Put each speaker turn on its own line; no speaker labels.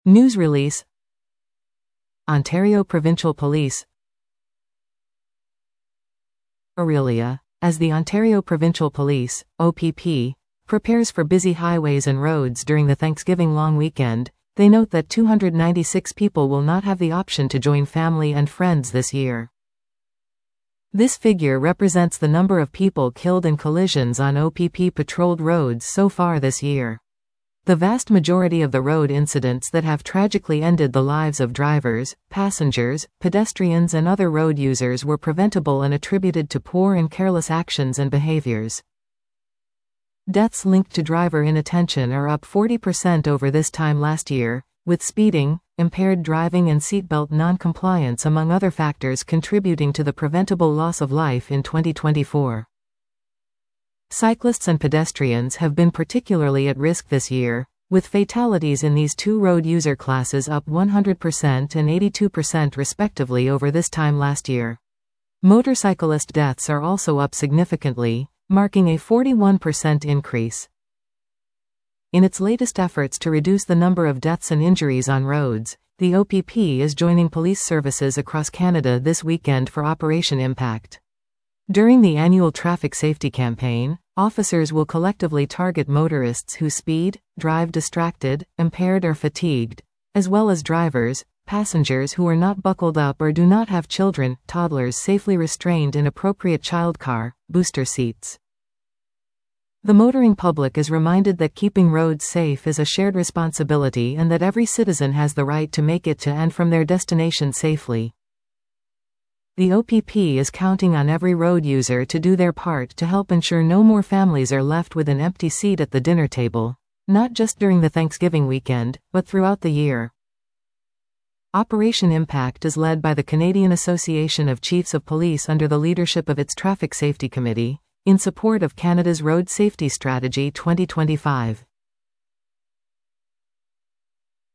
News release. Ontario Provincial Police. Aurelia. As the Ontario Provincial Police, OPP, prepares for busy highways and roads during the Thanksgiving long weekend, they note that 296 people will not have the option to join family and friends this year. This figure represents the number of people killed in collisions on OPP-patrolled roads so far this year. The vast majority of the road incidents that have tragically ended the lives of drivers, passengers, pedestrians and other road users were preventable and attributed to poor and careless actions and behaviors. Deaths linked to driver inattention are up 40% over this time last year, with speeding, impaired driving and seatbelt non-compliance among other factors contributing to the preventable loss of life in 2024. Cyclists and pedestrians have been particularly at risk this year, with fatalities in these two road user classes up 100% and 82% respectively over this time last year. Motorcyclist deaths are also up significantly, marking a 41% increase. In its latest efforts to reduce the number of deaths and injuries on roads, the OPP is joining police services across Canada this weekend for Operation Impact. During the annual traffic safety campaign, officers will collectively target motorists who speed, drive distracted, impaired or fatigued, as well as drivers, passengers who are not buckled up or do not have children, toddlers safely restrained in appropriate child car, booster seats. The motoring public is reminded that keeping roads safe is a shared responsibility and that every citizen has the right to make it to and from their destination safely. The OPP is counting on every road user to do their part to help ensure no more families are left with an empty seat at the dinner table, not just during the Thanksgiving weekend, but throughout the year. Operation Impact is led by the Canadian Association of Chiefs of Police under the leadership of its Traffic Safety Committee, in support of Canada's Road Safety Strategy 2025.